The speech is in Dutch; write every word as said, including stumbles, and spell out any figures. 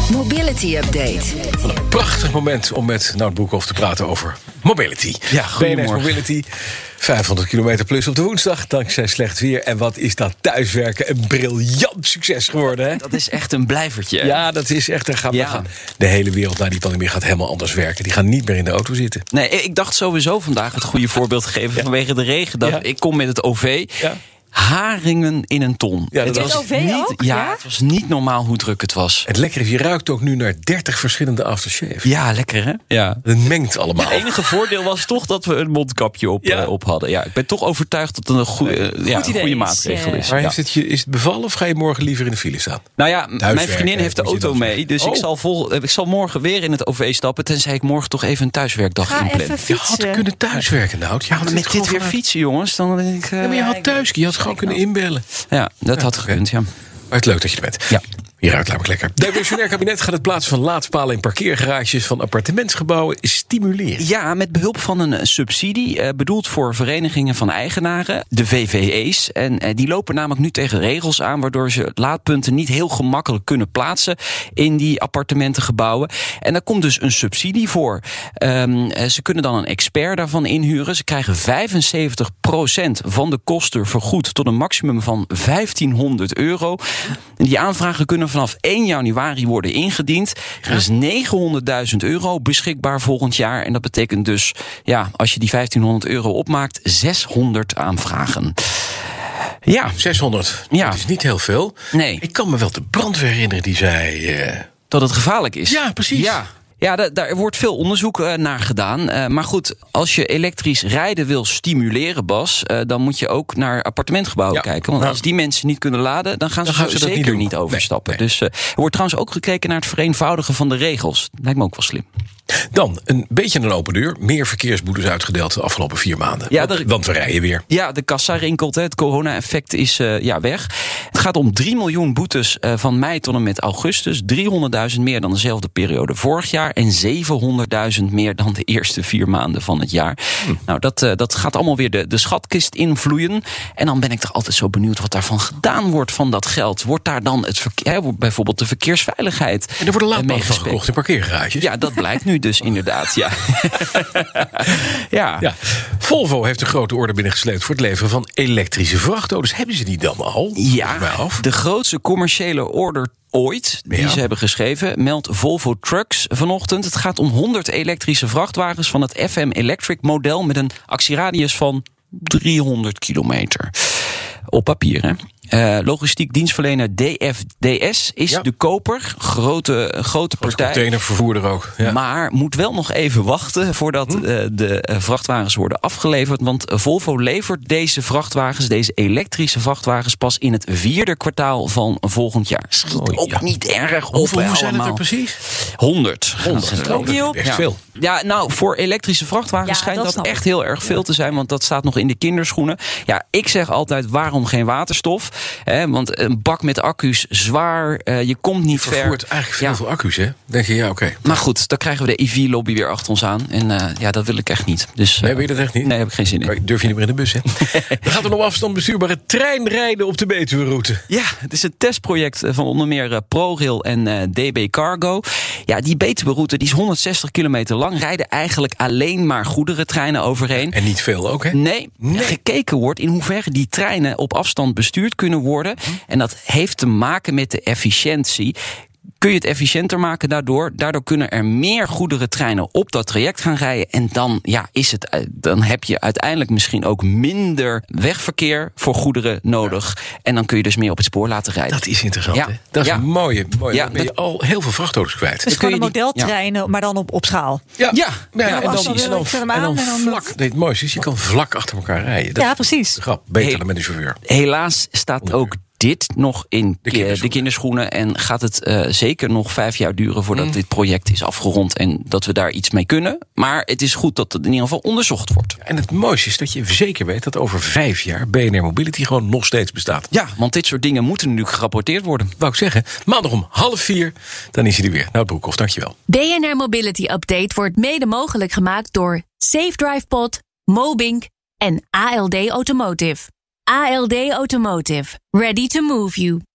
Mobility Update. Wat een prachtig moment om met Nout Broekhoff te praten over mobility. Ja, B N R goedemorgen. Mobility, vijfhonderd kilometer plus op de woensdag, dankzij slecht weer. En wat is dat thuiswerken een briljant succes geworden, hè? Dat is echt een blijvertje. hè? Ja, dat is echt, er gaat, Ja. we gaan, de hele wereld na die pandemie gaat helemaal anders werken. Die gaan niet meer in de auto zitten. Nee, ik dacht sowieso vandaag het goede voorbeeld geven vanwege de regen. Dat Ja. Ik kom met het O V. Ja. Haringen in een ton. Ja, dat het was- was O V niet, ook, ja, ja? het was niet normaal hoe druk het was. Het lekkere is, je ruikt ook nu naar dertig verschillende aftershaves. Ja, lekker hè? Ja. Het mengt allemaal. Het enige voordeel was toch dat we een mondkapje op, Ja. eh, op hadden. Ja, ik ben toch overtuigd dat het een goede, eh, ja, Goed idee goede is, maatregel eh, is. Maar Ja. heeft het je, is het bevallen of ga je morgen liever in de file staan? Nou ja, mijn Thuiswerken, vriendin heeft de moet je auto dan mee. zeggen. Dus Oh. ik, zal vol, eh, ik zal morgen weer in het O V stappen. Tenzij ik morgen toch even een thuiswerkdag Ga inplan. even Je had fietsen. kunnen thuiswerken, nou. Je had Maar het met dit gewoon weer vanuit- fietsen, jongens, dan denk ik... eh, Ja, maar je had thuis, je had gewoon kunnen inbellen. Ja, dat had oké. gekund, ja. Maar het is leuk dat je er bent. Ja. Hieruit laat ik lekker. Het demissionair kabinet gaat het plaatsen van laadpalen in parkeergarages van appartementsgebouwen stimuleren. Ja, met behulp van een subsidie, eh, bedoeld voor verenigingen van eigenaren, de V V E's. En eh, die lopen namelijk nu tegen regels aan, waardoor ze laadpunten niet heel gemakkelijk kunnen plaatsen in die appartementengebouwen. En daar komt dus een subsidie voor. Ehm, eh, ze kunnen dan een expert daarvan inhuren. Ze krijgen vijfenzeventig procent van de kosten vergoed tot een maximum van vijftienhonderd euro. En die aanvragen kunnen vanaf één januari worden ingediend. Er is negenhonderdduizend euro beschikbaar volgend jaar. En dat betekent dus, ja, als je die vijftienhonderd euro opmaakt, zeshonderd aanvragen. Ja, zeshonderd. Ja. Dat is niet heel veel. nee, Ik kan me wel de brandweer herinneren die zei... eh, dat het gevaarlijk is. Ja, precies. Ja. Ja, da- daar wordt veel onderzoek eh, naar gedaan. Eh, maar goed, als je elektrisch rijden wil stimuleren, Bas, eh, dan moet je ook naar appartementgebouwen Ja. kijken. Want Nou, als die mensen niet kunnen laden, dan gaan dan ze, gaan ze dat zeker niet niet, doen. overstappen. Nee, nee. Dus eh, er wordt trouwens ook gekeken naar het vereenvoudigen van de regels. Lijkt me ook wel slim. Dan, een beetje een open deur. Meer verkeersboetes uitgedeeld de afgelopen vier maanden. Ja, want, er- want we rijden weer. Ja, de kassa rinkelt. Hè. Het corona-effect is uh, ja, weg. Het gaat om drie miljoen boetes uh, van mei tot en met augustus. driehonderdduizend meer dan dezelfde periode vorig jaar. En zevenhonderdduizend meer dan de eerste vier maanden van het jaar. Hm. Nou, dat, uh, dat gaat allemaal weer de, de schatkist invloeien. En dan ben ik toch altijd zo benieuwd wat daarvan gedaan wordt van dat geld. Wordt daar dan het verkeer, hè, wordt bijvoorbeeld de verkeersveiligheid En er worden laadpalen van meegespeeld? gekocht in parkeergarages. Ja, dat blijkt nu dus inderdaad. Ja. ja. Ja. Volvo heeft een grote order binnengesleept voor het leveren van elektrische vrachtauto's. Hebben ze die dan al? Ja, Volgens mij af. de grootste commerciële order ooit die Ja. ze hebben geschreven, meldt Volvo Trucks vanochtend. Het gaat om honderd elektrische vrachtwagens van het F M Electric model met een actieradius van driehonderd kilometer. Op papier, hè? Uh, logistiek dienstverlener D F D S is Ja. de koper. Grote, grote partij. Containervervoerder ook. Ja. Maar moet wel nog even wachten voordat Hm? uh, de uh, vrachtwagens worden afgeleverd. Want uh, Volvo levert deze vrachtwagens, deze elektrische vrachtwagens, pas in het vierde kwartaal van volgend jaar. Schiet Oh, ook ja. niet erg op. Hoeveel hè, zijn het er allemaal. precies? Honderd. Honderd. Ook niet op. Echt Ja. veel. Ja, nou, voor elektrische vrachtwagens Ja, schijnt dat dat, snap ik. echt heel erg veel te zijn. Want dat staat nog in de kinderschoenen. Ja, ik zeg altijd, waarom geen waterstof? Hè, want een bak met accu's, zwaar, uh, je komt niet ver. Vervoert eigenlijk veel, Ja. veel accu's, hè? Denk je, ja, oké. Maar goed, dan krijgen we de E V-lobby weer achter ons aan. En uh, ja, dat wil ik echt niet. Dus, uh, Nee, wil je dat echt niet? Nee, heb ik geen zin in. Maar durf je niet meer in de bus, hè? Er gaat er op afstand bestuurbare treinrijden op de Betuwe-route. Ja, het is een testproject van onder meer uh, ProRail en uh, D B Cargo. Ja, die Betuwe-route die is honderdzestig kilometer lang. Rijden eigenlijk alleen maar goederentreinen overheen. En niet veel ook, hè? Nee, Nee. gekeken wordt in hoeverre die treinen op afstand bestuurd kunnen worden. En dat heeft te maken met de efficiëntie. Kun je het efficiënter maken daardoor? Daardoor kunnen er meer goederentreinen op dat traject gaan rijden. En dan, ja, is het, dan heb je uiteindelijk misschien ook minder wegverkeer voor goederen nodig. En dan kun je dus meer op het spoor laten rijden. Dat is interessant, Ja. hè? Dat is Ja. een mooie. mooie Ja, dan ben je dat- al heel veel vrachtauto's kwijt. Dus kun gewoon een je die- modeltreinen, maar dan op, op schaal. Ja, Ja. ja, Ja, en dan, precies. en dan, Ik zet hem en dan aan en dan- vlak. Nee, het mooiste is, je kan vlak achter elkaar rijden. Dat Ja, precies. is de grap. Beter Hey. dan met een chauffeur. Helaas staat ook dit nog in De de kinderschoenen. kinderschoenen. En gaat het uh, zeker nog vijf jaar duren voordat Mm. dit project is afgerond. En dat we daar iets mee kunnen. Maar het is goed dat het in ieder geval onderzocht wordt. En het mooiste is dat je zeker weet dat over vijf jaar B N R Mobility gewoon nog steeds bestaat. Ja, want dit soort dingen moeten natuurlijk gerapporteerd worden. Wou ik zeggen, maandag om half vier, dan is hij er weer. Nou, Broekhoff, dankjewel. B N R Mobility Update wordt mede mogelijk gemaakt door Safe Drive Pod, Mobink en A L D Automotive. A L D Automotive. Ready to move you.